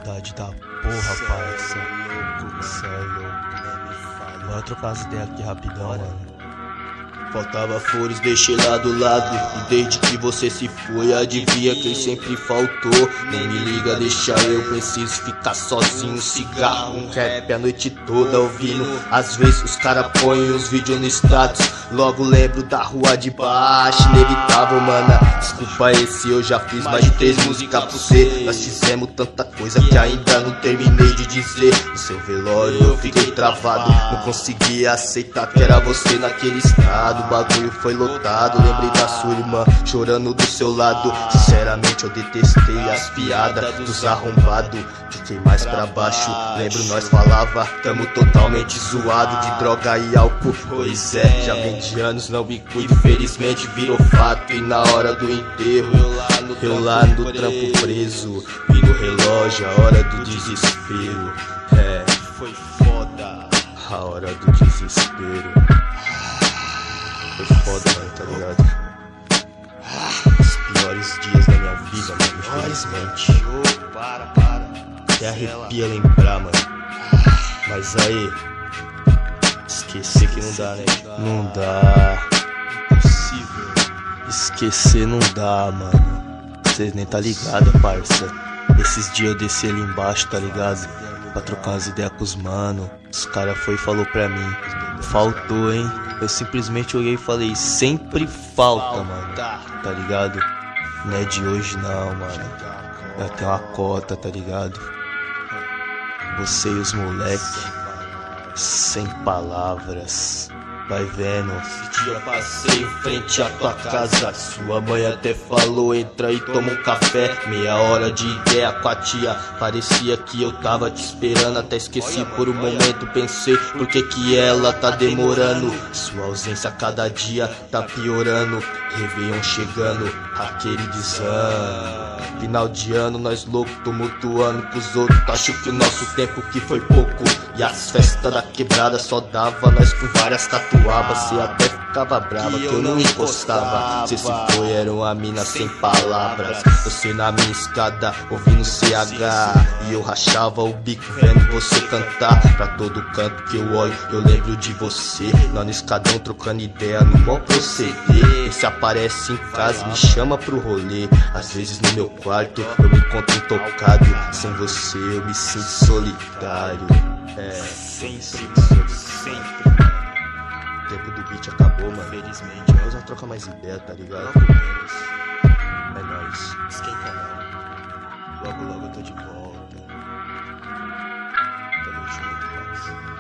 saudade da porra, parça. Sério. Bora trocar as ideias aqui rapidão, mano. Faltava flores, deixei lá do lado. E desde que você se foi, adivinha quem sempre faltou? Nem me liga, deixa eu, preciso ficar sozinho. Cigarro, um rap a noite toda ouvindo. Às vezes os cara põem os vídeos no status. Logo lembro da rua de baixo, inevitável, mana. Desculpa aí se eu já fiz mais de 3 músicas pra você. Nós fizemos tanta coisa que ainda não terminei de dizer. No seu velório eu fiquei travado, não conseguia aceitar que era você naquele estado. O bagulho foi lotado, lembrei da sua irmã chorando do seu lado. Sinceramente eu detestei as piadas dos arrombados. Fiquei mais pra baixo, lembro nós falava, tamo totalmente zoado de droga e álcool. Pois é, já vem de anos, não me cuido, felizmente virou fato. E na hora do enterro, eu lá no trampo preso, vi no relógio a hora do desespero. É, foi foda a hora do desespero. Foi foda, mano, tá ligado? Os piores dias da minha vida, mano, infelizmente. Até arrepia lembrar, mano. Mas aí, esquecer que não dá, né? Não dá. Impossível. Esquecer não dá, mano. Vocês nem tá ligado, parça. Esses dias eu desci ali embaixo, tá ligado? Pra trocar umas ideias com os mano. Os cara foi e falou pra mim: faltou, hein? Eu simplesmente olhei e falei: sempre falta, mano. Tá ligado? Não é de hoje não, mano. Já tem uma cota, tá ligado? Você e os moleque, sem palavras. Vai vendo, esse dia passei em frente à tua casa. Sua mãe até falou, entra e toma um café. Meia hora de ideia com a tia. Parecia que eu tava te esperando. Até esqueci por um momento, pensei, por que que ela tá demorando? Sua ausência a cada dia tá piorando. Réveillon chegando, aquele desânimo. Final de ano, nós loucos, tumultuando com os outros. Acho que o nosso tempo que foi pouco. E as festas da quebrada só dava nós com várias catuabas. Cê até ficava brava que eu não encostava. Cê se foi, era uma mina sem palavras. Você na minha escada, ouvindo CH. E eu rachava o bico vendo você cantar. Pra todo canto que eu olho, eu lembro de você. Lá no escadão trocando ideia no mó proceder. E se aparece em casa, me chama pro rolê. Às vezes no meu quarto, eu me encontro intocado. Sem você eu me sinto solitário. É, sempre. O tempo do beat acabou, mano. Felizmente. Nós vamos trocar mais ideia, tá ligado? É nóis. Esquenta não. Logo eu tô de volta. Tamo junto, parceiro.